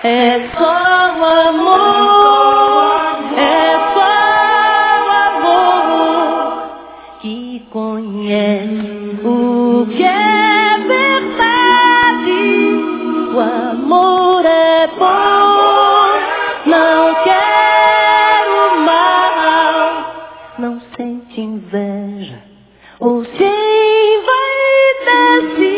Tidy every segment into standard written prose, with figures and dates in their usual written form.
É só o amor, é só o amor que conhece o que é verdade. O amor é bom, não quer o mal, não sente inveja ou se envaidece.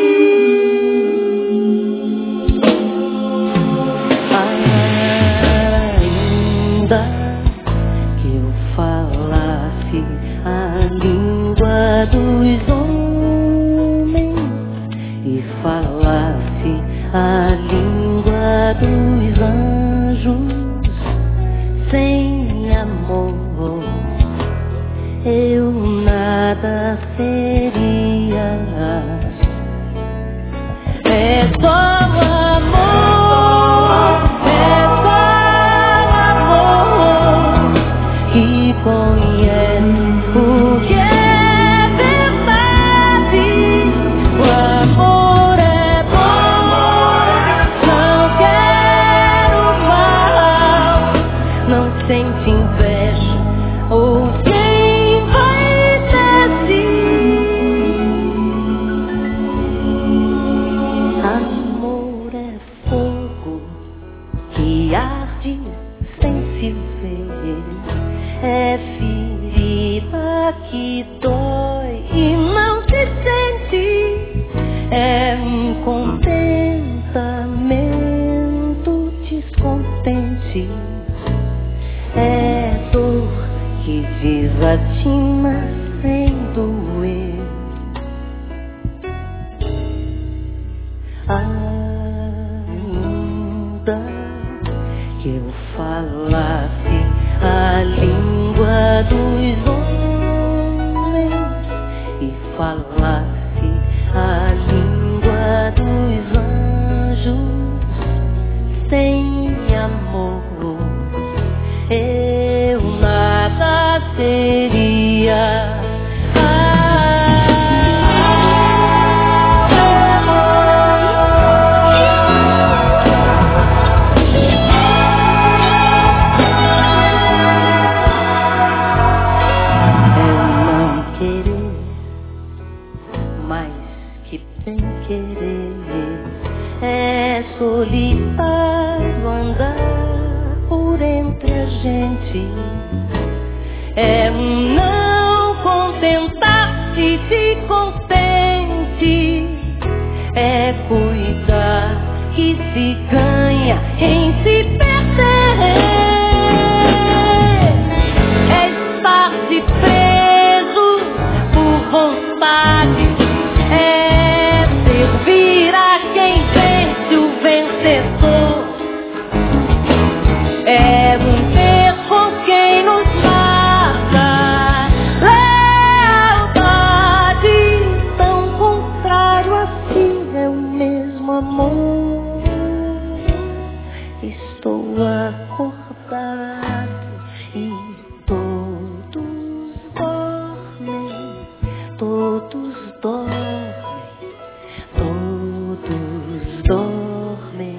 A língua dos homens e falasse a língua dos anjos, sem amor eu nada seria. É só amor, é só amor que conhece o que é verdade. O amor é bom, não quer o mal, não sente inveja ou se envaidece. Amor é fogo que arde sem se ver, é ferida que dói e não se sente, é um contentamento descontente, é dor que desatina sem doer. Ainda que eu falasse a língua dos homens e falasse a língua dos anjos, sem amor eu nada seria. É solitário andar por entre a gente, é não contentar-se de contente, é cuidar que se ganha em se perder, é estar-se preso por vontade, é servir a quem vence o vencedor, é romper com quem nos mata, lealdade tão contrário a si é o mesmo amor. Estou acordado e todos dormem, todos dormem, todos dormem.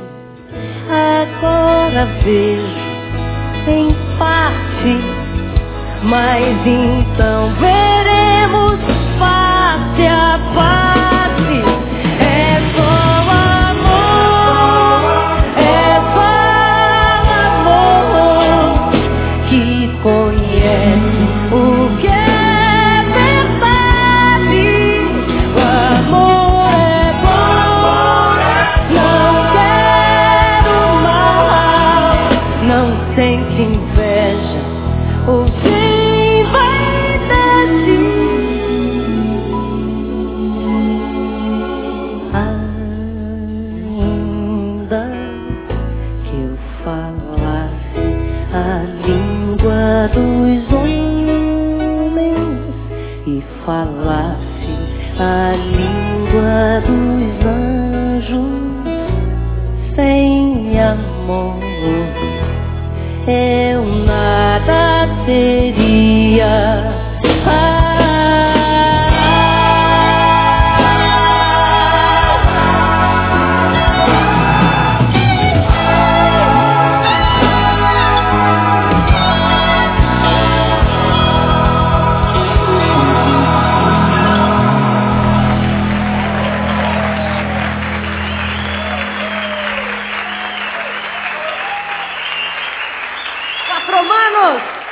Agora vejo em parte, mas então veremos face a face. É só amor, é só amor que conhece o que é verdade. O amor é bom, não quer o mal, não sente inveja ou se envaidece. Ainda que eu falasse a língua dos homens e falasse a língua dos anjos, sem amor eu nada seria. Afromanos!